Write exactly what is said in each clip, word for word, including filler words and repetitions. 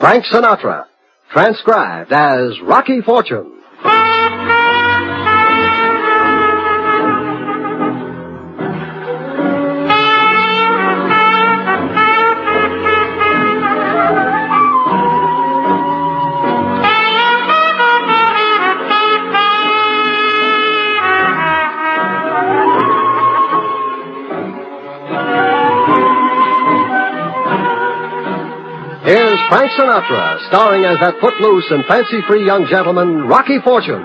Frank Sinatra, transcribed as Rocky Fortune. Here's Frank Sinatra, starring as that footloose and fancy-free young gentleman, Rocky Fortune.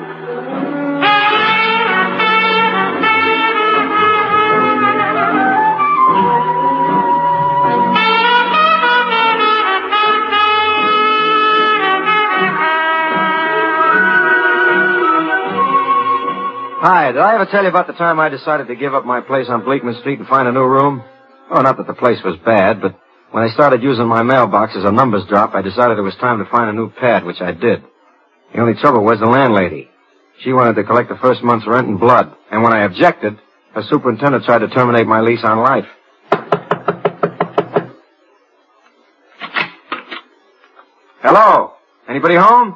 Hi, did I ever tell you about the time I decided to give up my place on Bleakman Street and find a new room? Oh, not that the place was bad, but when I started using my mailbox as a numbers drop, I decided it was time to find a new pad, which I did. The only trouble was the landlady. She wanted to collect the first month's rent in blood, and when I objected, her superintendent tried to terminate my lease on life. Hello? Anybody home?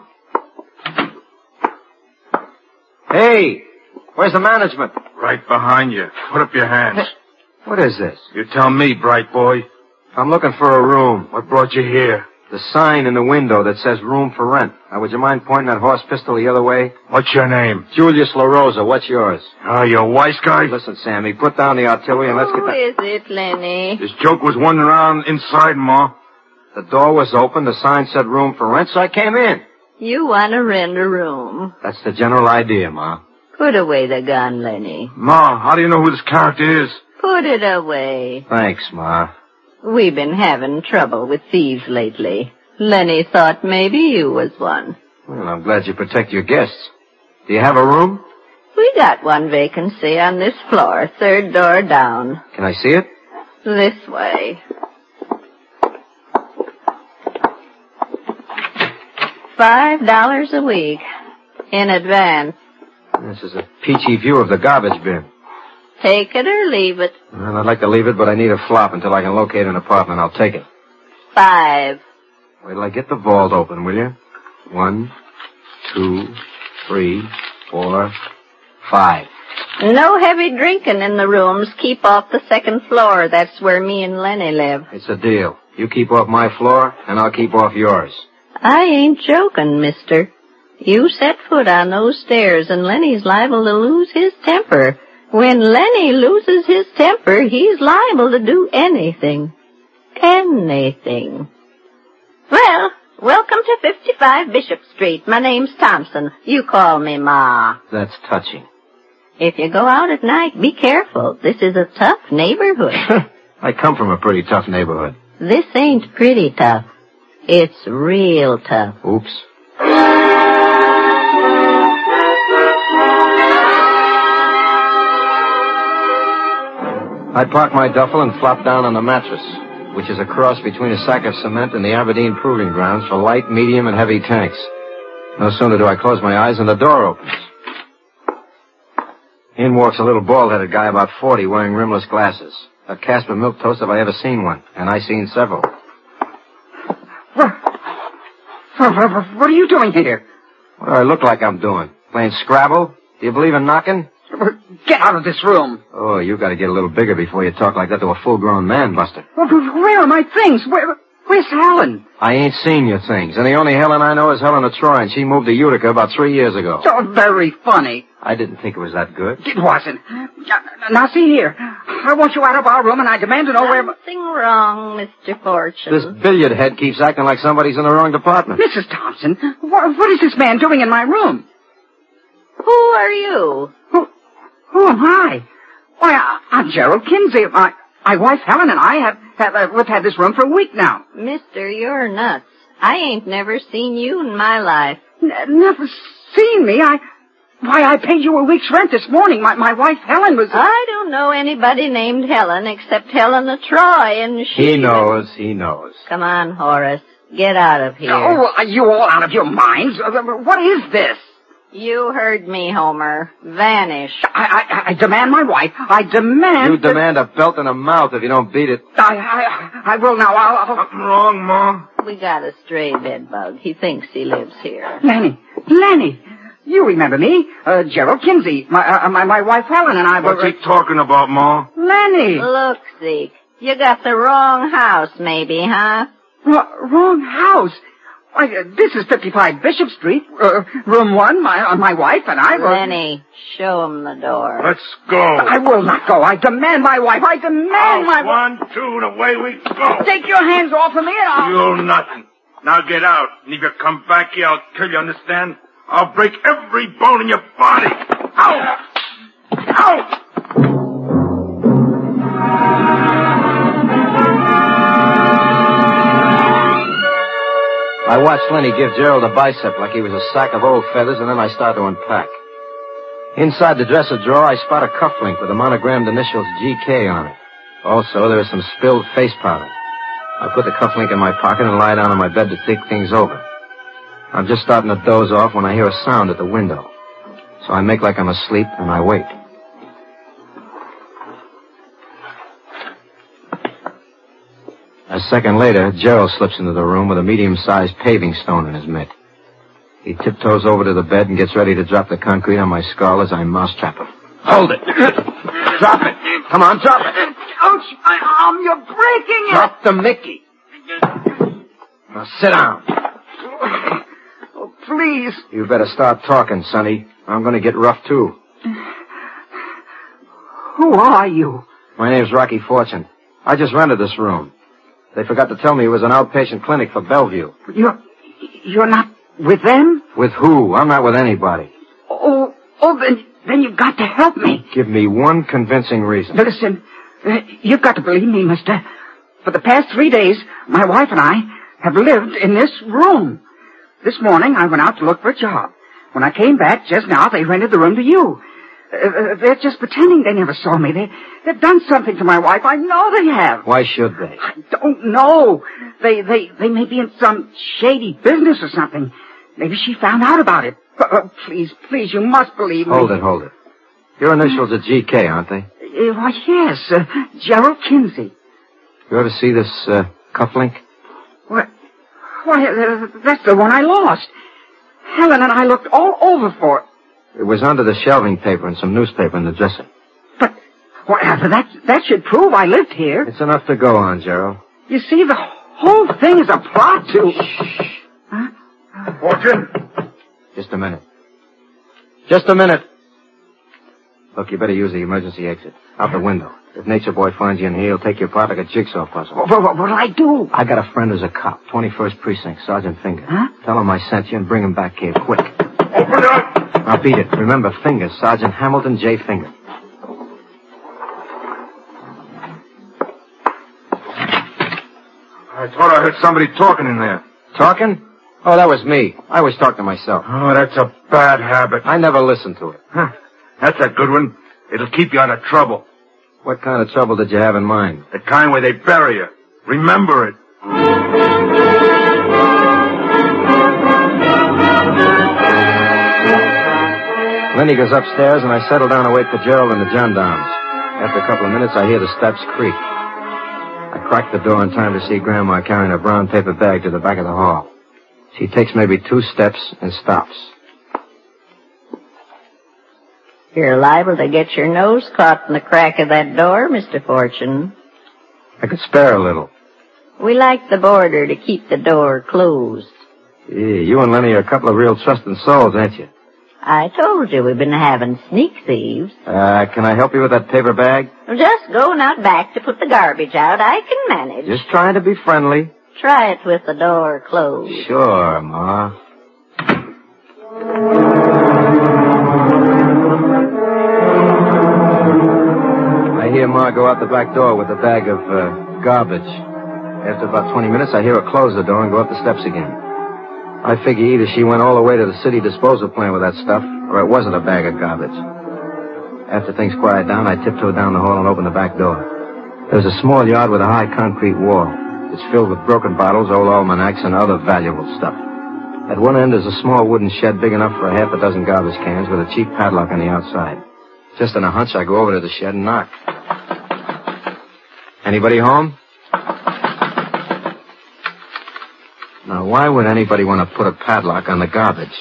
Hey, where's the management? Right behind you. Put up your hands. Hey, what is this? You tell me, bright boy. I'm looking for a room. What brought you here? The sign in the window that says room for rent. Now, would you mind pointing that horse pistol the other way? What's your name? Julius LaRosa. What's yours? Oh, you a wise guy? Listen, Sammy, put down the artillery and let's get Who that... is it, Lenny? This joke was wandering around inside, Ma. The door was open. The sign said room for rent, so I came in. You want to rent a room. That's the general idea, Ma. Put away the gun, Lenny. Ma, how do you know who this character is? Put it away. Thanks, Ma. We've been having trouble with thieves lately. Lenny thought maybe you was one. Well, I'm glad you protect your guests. Do you have a room? We got one vacancy on this floor, third door down. Can I see it? This way. Five dollars a week. In advance. This is a peachy view of the garbage bin. Take it or leave it. Well, I'd like to leave it, but I need a flop until I can locate an apartment. I'll take it. Five. Wait till I get the vault open, will you? One, two, three, four, five. No heavy drinking in the rooms. Keep off the second floor. That's where me and Lenny live. It's a deal. You keep off my floor, and I'll keep off yours. I ain't joking, mister. You set foot on those stairs, and Lenny's liable to lose his temper. When Lenny loses his temper, he's liable to do anything. Anything. Well, welcome to fifty-five Bishop Street. My name's Thompson. You call me Ma. That's touching. If you go out at night, be careful. This is a tough neighborhood. I come from a pretty tough neighborhood. This ain't pretty tough. It's real tough. Oops. I parked my duffel and flopped down on the mattress, which is a cross between a sack of cement and the Aberdeen Proving Grounds for light, medium, and heavy tanks. No sooner do I close my eyes than the door opens. In walks a little bald-headed guy about forty wearing rimless glasses. A Casper milk toast if I ever seen one, and I seen several. What, what are you doing here? What do I look like I'm doing? Playing Scrabble? Do you believe in knocking? Get out of this room. Oh, you gotta get a little bigger before you talk like that to a full-grown man, Buster. Where are my things? Where, where's Helen? I ain't seen your things, and the only Helen I know is Helen of Troy, and she moved to Utica about three years ago. Oh, very funny. I didn't think it was that good. It wasn't. Now, see here. I want you out of our room, and I demand to know where... Something wrong, Mister Fortune. This billiard head keeps acting like somebody's in the wrong department. Missus Thompson, what, what is this man doing in my room? Who are you? Who, who am I? Why, I, I'm Gerald Kinsey. My, my wife Helen and I have, have uh, we've had this room for a week now. Mister, you're nuts. I ain't never seen you in my life. N- never seen me? I... Why, I paid you a week's rent this morning. My my wife Helen was... I don't know anybody named Helen except Helen of Troy, and she... He knows, he knows. Come on, Horace. Get out of here. Oh, are you all out of your minds? Uh, What is this? You heard me, Homer. Vanish. I, I, I demand my wife. I demand... You demand a belt in the mouth if you don't beat it. I, I, I will now. I'll, I'll... Something wrong, Ma? We got a stray bedbug. He thinks he lives here. Lenny, Lenny, you remember me? Uh, Gerald Kinsey. My, uh, my, my wife Helen and I were... What's he talking about, Ma? Lenny! Look, Zeke, you got the wrong house, maybe, huh? R- wrong house. Why, uh, this is fifty-five Bishop Street, uh, room one. My uh, my wife and I were... Lenny, show him the door. Let's go. I will not go. I demand my wife. I demand Out, my... one, two, and away we go. Take your hands off of me and I'll... You'll nothing. Now get out. And if you come back here, I'll kill you, understand? I'll break every bone in your body. Out! Out! I watched Lenny give Gerald a bicep like he was a sack of old feathers, and then I started to unpack. Inside the dresser drawer, I spot a cufflink with the monogrammed initials G K on it. Also, there was some spilled face powder. I put the cufflink in my pocket and lie down on my bed to think things over. I'm just starting to doze off when I hear a sound at the window. So I make like I'm asleep, and I wait. A second later, Gerald slips into the room with a medium-sized paving stone in his mitt. He tiptoes over to the bed and gets ready to drop the concrete on my skull as I mousetrap him. Hold it! Drop it! Come on, drop it! Ouch! My arm! You're breaking it! Drop the Mickey! Now sit down. Oh, please. You better start talking, Sonny. I'm going to get rough, too. Who are you? My name's Rocky Fortune. I just rented this room. They forgot to tell me it was an outpatient clinic for Bellevue. You're... You're not with them? With who? I'm not with anybody. Oh, oh, then, then you've got to help me. Give me one convincing reason. Listen, uh, you've got to believe me, mister. For the past three days, my wife and I have lived in this room. This morning, I went out to look for a job. When I came back just now, they rented the room to you. Uh, they're just pretending they never saw me. They, they've done something to my wife. I know they have. Why should they? I don't know. They, they, they may be in some shady business or something. Maybe she found out about it. Uh, please, please, you must believe me. Hold it, hold it. Your initials are G K, aren't they? Uh, why, yes, uh, Gerald Kinsey. You ever see this, uh, cufflink? What? Why, uh, that's the one I lost. Helen and I looked all over for it. It was under the shelving paper and some newspaper in the dresser. But, well, that, that should prove I lived here. It's enough to go on, Gerald. You see, the whole thing is a plot to... Shh. Huh? Fortune? Just a minute. Just a minute. Look, you better use the emergency exit. Out the window. If Nature Boy finds you in here, he'll take you apart like a jigsaw puzzle. What, what, what'll I do? I got a friend who's a cop. twenty-first Precinct, Sergeant Finger. Huh? Tell him I sent you and bring him back here, quick. Open it up! Now beat it. Remember, Finger, Sergeant Hamilton J. Finger. I thought I heard somebody talking in there. Talking? Oh, that was me. I always talk to myself. Oh, that's a bad habit. I never listen to it. Huh. That's a good one. It'll keep you out of trouble. What kind of trouble did you have in mind? The kind where they bury you. Remember it. Lenny goes upstairs, and I settle down to wait for Gerald and the gendarmes. After a couple of minutes, I hear the steps creak. I crack the door in time to see Grandma carrying a brown paper bag to the back of the hall. She takes maybe two steps and stops. You're liable to get your nose caught in the crack of that door, Mister Fortune. I could spare a little. We like the border to keep the door closed. Yeah, you and Lenny are a couple of real trusting souls, ain't you? I told you we've been having sneak thieves. Uh, can I help you with that paper bag? Just going out back to put the garbage out. I can manage. Just trying to be friendly. Try it with the door closed. Sure, Ma. I hear Ma go out the back door with a bag of uh, garbage. After about twenty minutes, I hear her close the door and go up the steps again. I figure either she went all the way to the city disposal plant with that stuff, or it wasn't a bag of garbage. After things quiet down, I tiptoed down the hall and opened the back door. There's a small yard with a high concrete wall. It's filled with broken bottles, old almanacs, and other valuable stuff. At one end is a small wooden shed big enough for a half a dozen garbage cans with a cheap padlock on the outside. Just on a hunch, I go over to the shed and knock. Anybody home? Now, why would anybody want to put a padlock on the garbage?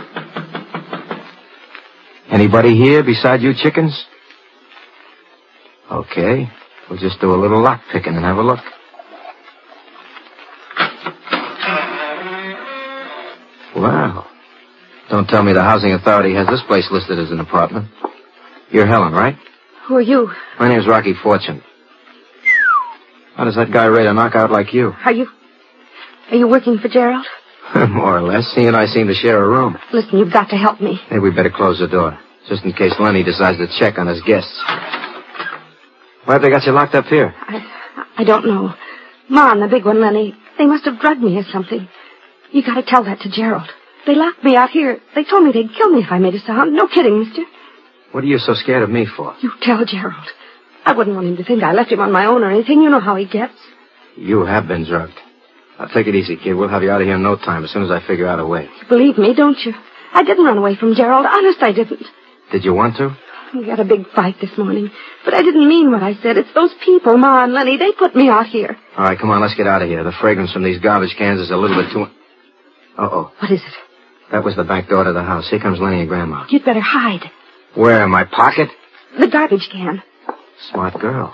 Anybody here beside you chickens? Okay. We'll just do a little lock picking and have a look. Wow. Don't tell me the housing authority has this place listed as an apartment. You're Helen, right? Who are you? My name's Rocky Fortune. How does that guy rate a knockout like you? Are you... Are you working for Gerald? More or less. He and I seem to share a room. Listen, you've got to help me. Maybe we better close the door, just in case Lenny decides to check on his guests. Why have they got you locked up here? I... I don't know. Ma and the big one, Lenny, they must have drugged me or something. You got to tell that to Gerald. They locked me out here. They told me they'd kill me if I made a sound. No kidding, mister. What are you so scared of me for? You tell Gerald. I wouldn't want him to think I left him on my own or anything. You know how he gets. You have been drugged. Now, take it easy, kid. We'll have you out of here in no time as soon as I figure out a way. You believe me, don't you? I didn't run away from Gerald. Honest, I didn't. Did you want to? We had a big fight this morning. But I didn't mean what I said. It's those people, Ma and Lenny. They put me out here. All right, come on. Let's get out of here. The fragrance from these garbage cans is a little bit too... Uh-oh. What is it? That was the back door to the house. Here comes Lenny and Grandma. You'd better hide. Where? In my pocket? The garbage can. Smart girl.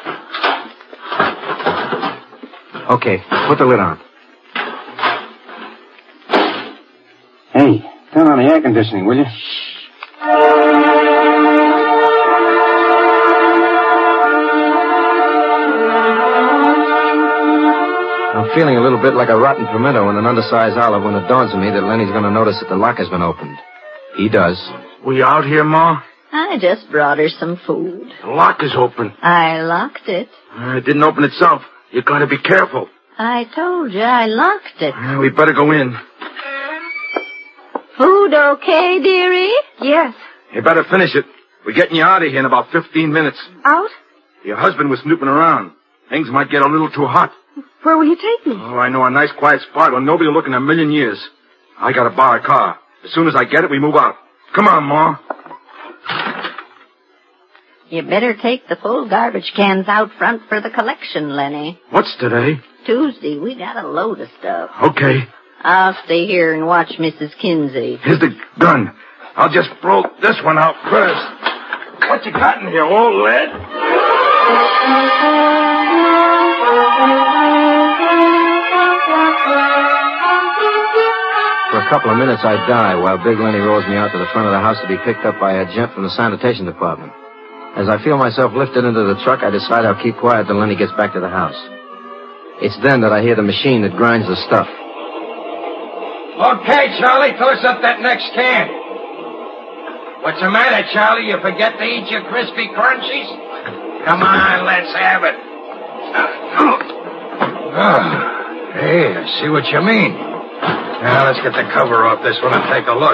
Okay, put the lid on. Hey, turn on the air conditioning, will you? I'm feeling a little bit like a rotten pimento and an undersized olive when it dawns on me that Lenny's going to notice that the lock has been opened. He does. We out here, Ma? I just brought her some food. The lock is open. I locked it. Uh, it didn't open itself. You gotta be careful. I told you I locked it. Uh, we better go in. Food okay, dearie? Yes. You better finish it. We're getting you out of here in about fifteen minutes. Out? Your husband was snooping around. Things might get a little too hot. Where will you take me? Oh, I know a nice quiet spot where nobody will look in a million years. I gotta borrow a car. As soon as I get it, we move out. Come on, Ma. You better take the full garbage cans out front for the collection, Lenny. What's today? Tuesday. We got a load of stuff. Okay. I'll stay here and watch Missus Kinsey. Here's the gun. I'll just throw this one out first. What you got in here, old lead? For a couple of minutes, I die while Big Lenny rolls me out to the front of the house to be picked up by a gent from the sanitation department. As I feel myself lifted into the truck, I decide I'll keep quiet till Lenny gets back to the house. It's then that I hear the machine that grinds the stuff. Okay, Charlie, toss up that next can. What's the matter, Charlie? You forget to eat your crispy crunchies? Come on, let's have it. Oh, hey, I see what you mean. Now, let's get the cover off this one and take a look.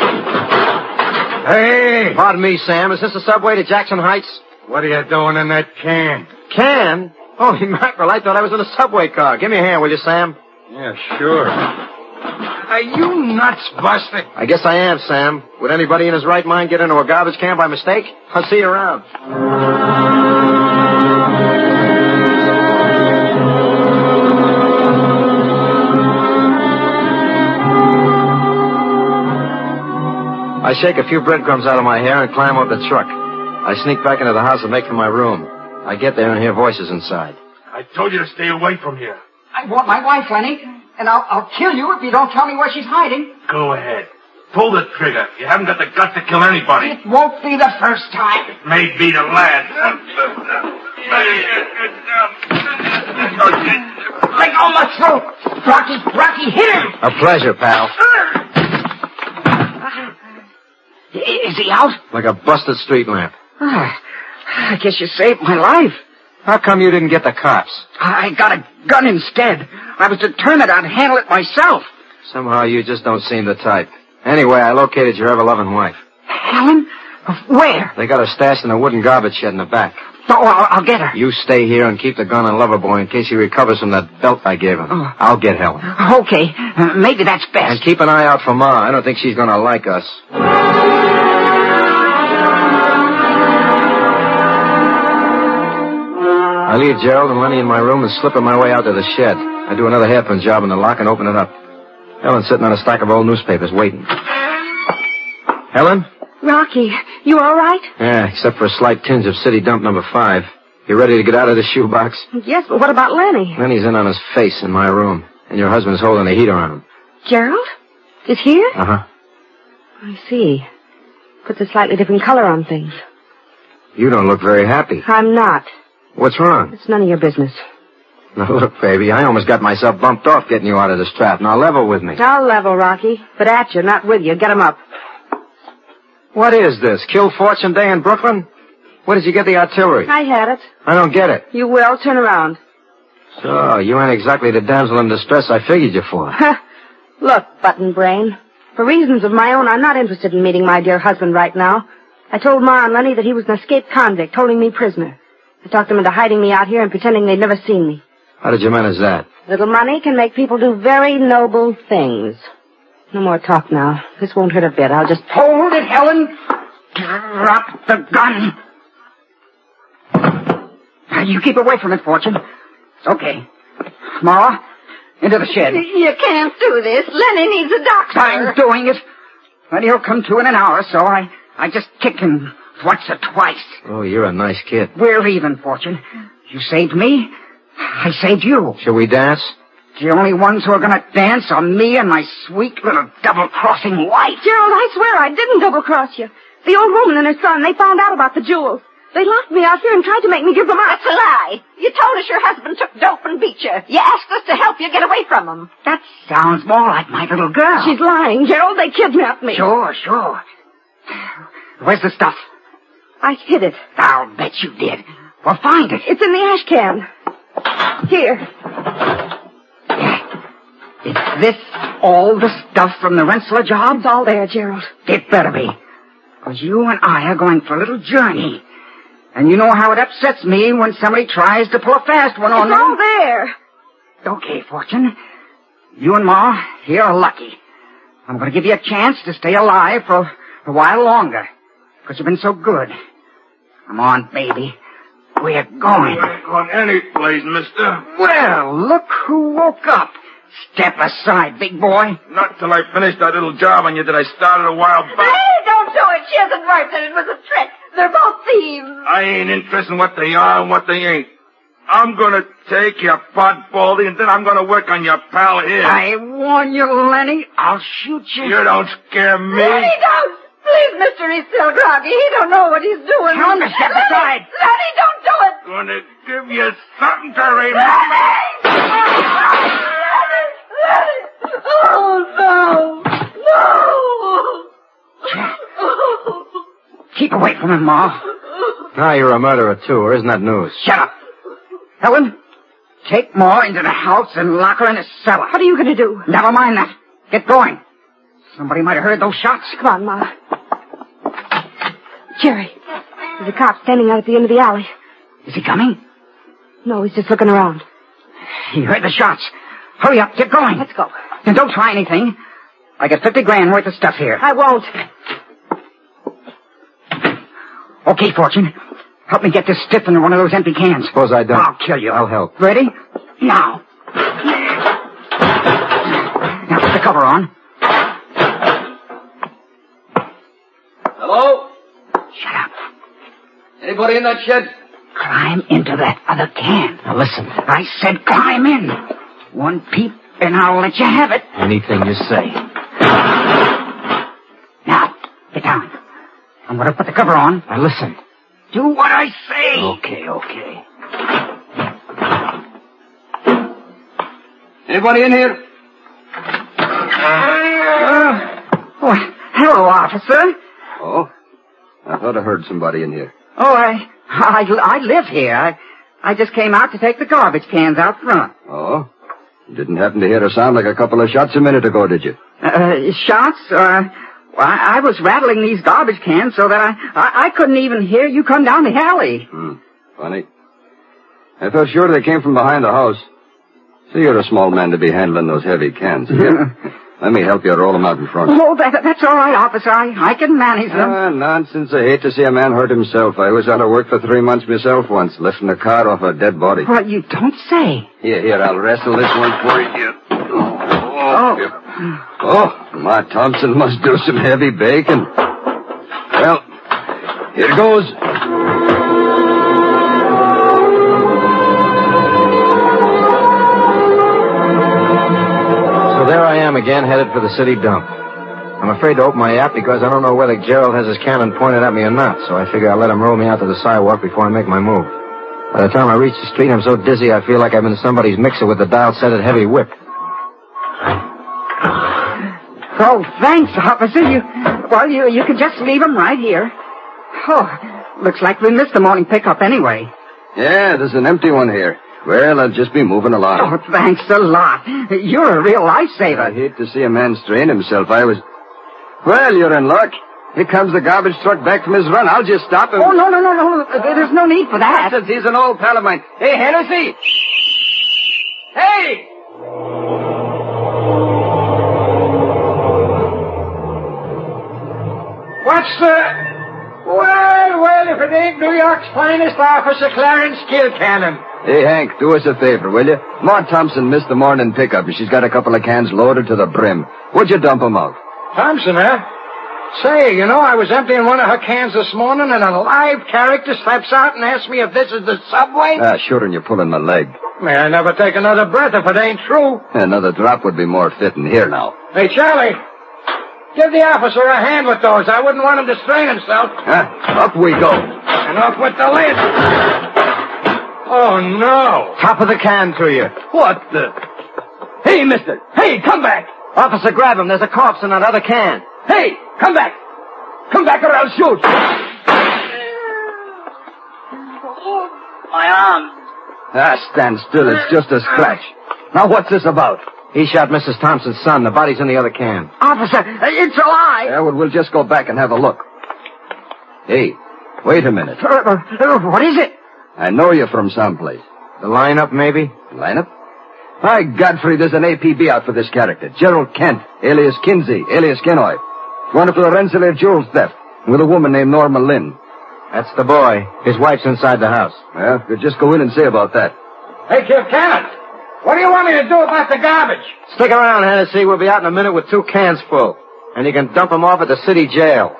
Hey! Pardon me, Sam. Is this the subway to Jackson Heights? What are you doing in that can? Can? Holy mackerel, I thought I was in a subway car. Give me a hand, will you, Sam? Yeah, sure. Are you nuts, Buster? I guess I am, Sam. Would anybody in his right mind get into a garbage can by mistake? I'll see you around. I shake a few breadcrumbs out of my hair and climb up the truck. I sneak back into the house and make for my room. I get there and hear voices inside. I told you to stay away from here. I want my wife, Lenny, and I'll, I'll kill you if you don't tell me where she's hiding. Go ahead. Pull the trigger. You haven't got the guts to kill anybody. It won't be the first time. It may be the last. Let go my throat. Rocky, Rocky, hit him. A pleasure, pal. Is he out? Like a busted street lamp. Ah, I guess you saved my life. How come you didn't get the cops? I got a gun instead. I was determined I'd handle it myself. Somehow you just don't seem the type. Anyway, I located your ever-loving wife. Helen? Where? They got her stashed in a wooden garbage shed in the back. Oh, I'll, I'll get her. You stay here and keep the gun on Loverboy in case he recovers from that belt I gave him. Oh. I'll get Helen. Okay, uh, maybe that's best. And keep an eye out for Ma. I don't think she's going to like us. I leave Gerald and Lenny in my room and slip my way out to the shed. I do another hairpin job in the lock and open it up. Helen's sitting on a stack of old newspapers waiting. Helen? Rocky, you all right? Yeah, except for a slight tinge of city dump number five. You ready to get out of the shoebox? Yes, but what about Lenny? Lenny's in on his face in my room, and your husband's holding the heater on him. Gerald? Is here? Uh-huh. I see. Puts a slightly different color on things. You don't look very happy. I'm not. What's wrong? It's none of your business. Now, look, baby, I almost got myself bumped off getting you out of this trap. Now, level with me. I'll level, Rocky. But at you, not with you. Get 'em up. What is this? Kill Fortune Day in Brooklyn? Where did you get the artillery? I had it. I don't get it. You will. Turn around. So, you ain't exactly the damsel in distress I figured you for. Look, button brain. For reasons of my own, I'm not interested in meeting my dear husband right now. I told Ma and Lenny that he was an escaped convict, holding me prisoner. I talked them into hiding me out here and pretending they'd never seen me. How did you manage that? Little money can make people do very noble things. No more talk now. This won't hurt a bit. I'll just... Hold it, Helen. Drop the gun. You keep away from it, Fortune. It's okay. Ma, into the shed. You can't do this. Lenny needs a doctor. I'm doing it. And he'll come to in an hour, so I, I just kicked him once or twice. Oh, you're a nice kid. We're even, Fortune. You saved me. I saved you. Shall we dance? The only ones who are going to dance are me and my sweet little double-crossing wife. Gerald, I swear I didn't double-cross you. The old woman and her son, they found out about the jewels. They locked me out here and tried to make me give them up. That's a lie. You told us your husband took dope and beat you. You asked us to help you get away from him. That sounds more like my little girl. She's lying, Gerald. They kidnapped me. Sure, sure. Where's the stuff? I hid it. I'll bet you did. Well, find it. It's in the ash can. Here. Is this all the stuff from the Rensselaer job? It's all there, Gerald. It better be. Because you and I are going for a little journey. And you know how it upsets me when somebody tries to pull a fast one on me. It's all there. Okay, Fortune. You and Ma here are lucky. I'm going to give you a chance to stay alive for a while longer. Because you've been so good. Come on, baby. We're going. You ain't going any place, mister. Well, look who woke up. Step aside, big boy. Not till I finished that little job on you that I started a while back. Hey, don't do it. She isn't right that it was a trick. They're both thieves. I ain't interested in what they are and what they ain't. I'm gonna take your pot, Baldy, and then I'm gonna work on your pal here. I warn you, Lenny. I'll shoot you. You don't scare me. Lenny, don't. Please, mister, he's still groggy. He don't know what he's doing. Tell him to step Lenny, aside. Lenny, don't do it. Gonna give you something to remember. Oh, no. No. Keep away from him, Ma. Now you're a murderer, too, or isn't that news? Shut up. Helen, take Ma into the house and lock her in a cellar. What are you going to do? Never mind that. Get going. Somebody might have heard those shots. Come on, Ma. Jerry, there's a cop standing out at the end of the alley. Is he coming? No, he's just looking around. He heard the shots. Hurry up, get going. Let's go. And don't try anything. I got fifty grand worth of stuff here. I won't. Okay, Fortune. Help me get this stiff into one of those empty cans. Suppose I don't. I'll kill you. I'll help. Ready? Now. Now put the cover on. Hello? Shut up. Anybody in that shed? Climb into that other can. Now listen. I said climb in. One peep, and I'll let you have it. Anything you say. Now, get down. I'm going to put the cover on. Now listen. Do what I say. Okay, okay. Anybody in here? Uh, oh, hello, officer. Oh? I thought I heard somebody in here. Oh, I, I, I live here. I, I just came out to take the garbage cans out front. Oh? You didn't happen to hear a sound like a couple of shots a minute ago, did you? Uh, shots? Uh, well, I, I was rattling these garbage cans so that I, I, I couldn't even hear you come down the alley. Hmm. Funny. I felt sure they came from behind the house. See, you're a small man to be handling those heavy cans. Here, let me help you roll them out in front. Oh, that, that's all right, officer. I, I can manage them. Ah, nonsense. I hate to see a man hurt himself. I was out of work for three months myself once, lifting a car off a dead body. Well, you don't say. Here, here, I'll wrestle this one for you. Oh. Oh. Oh, Ma Thompson must do some heavy baking. Well, here goes. So there I am again, headed for the city dump. I'm afraid to open my app because I don't know whether Gerald has his cannon pointed at me or not, so I figure I'll let him roll me out to the sidewalk before I make my move. By the time I reach the street, I'm so dizzy I feel like I'm in somebody's mixer with the dial-set heavy whip. Oh, thanks, officer. You, well, you, you can just leave him right here. Oh, looks like we missed the morning pickup anyway. Yeah, there's an empty one here. Well, I'll just be moving along. Oh, thanks a lot. You're a real lifesaver. I hate to see a man strain himself. I was... Well, you're in luck. Here comes the garbage truck back from his run. I'll just stop him. Oh, no, no, no, no. There's no need for that. Since he's an old pal of mine. Hey, Hennessy! Hey! What's the... Well, well, if it ain't New York's finest officer, Clarence Kilcannon. Hey, Hank, do us a favor, will you? Ma Thompson missed the morning pickup, and she's got a couple of cans loaded to the brim. Would you dump 'em out? Thompson, huh? Say, you know, I was emptying one of her cans this morning, and a live character steps out and asks me if this is the subway. Ah, sure, and you're pulling my leg. May I never take another breath if it ain't true. Another drop would be more fitting. Here now. Hey, Charlie, give the officer a hand with those. I wouldn't want him to strain himself. Huh? Up we go. And off with the lid. Oh, no. Top of the can to you. What the? Hey, mister. Hey, come back. Officer, grab him. There's a corpse in that other can. Hey, come back. Come back or I'll shoot. My arm. Ah, stand still. It's just a scratch. Now, what's this about? He shot Missus Thompson's son. The body's in the other can. Officer, it's alive. Yeah, well, we'll just go back and have a look. Hey, wait a minute. Uh, uh, what is it? I know you from someplace. The lineup, maybe? Lineup? By Godfrey, there's an A P B out for this character. Gerald Kent, alias Kinsey, alias Kenoy. Wanted for the Rensselaer jewels theft with a woman named Norma Lynn. That's the boy. His wife's inside the house. Well, we'll just go in and see about that. Hey, Kilcannon, what do you want me to do about the garbage? Stick around, Hennessy. We'll be out in a minute with two cans full. And you can dump them off at the city jail.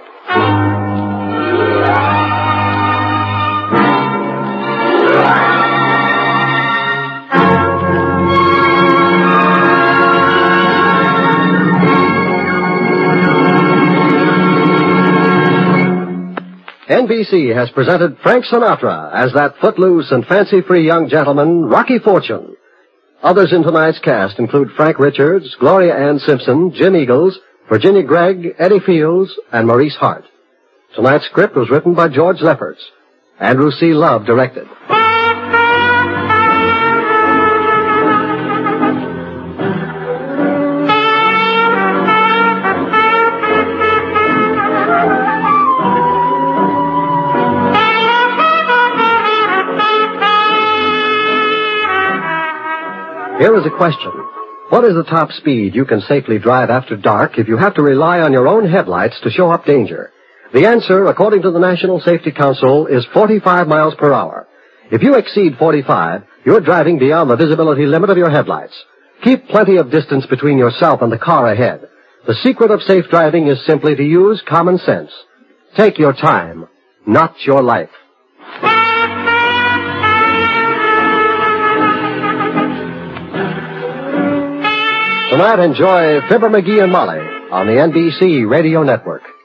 N B C has presented Frank Sinatra as that footloose and fancy-free young gentleman, Rocky Fortune. Others in tonight's cast include Frank Richards, Gloria Ann Simpson, Jim Eagles, Virginia Gregg, Eddie Fields, and Maurice Hart. Tonight's script was written by George Lefferts. Andrew C. Love directed. Here is a question. What is the top speed you can safely drive after dark if you have to rely on your own headlights to show up danger? The answer, according to the National Safety Council, is forty-five miles per hour. If you exceed forty-five, you're driving beyond the visibility limit of your headlights. Keep plenty of distance between yourself and the car ahead. The secret of safe driving is simply to use common sense. Take your time, not your life. Tonight, enjoy Fibber McGee and Molly on the N B C Radio Network.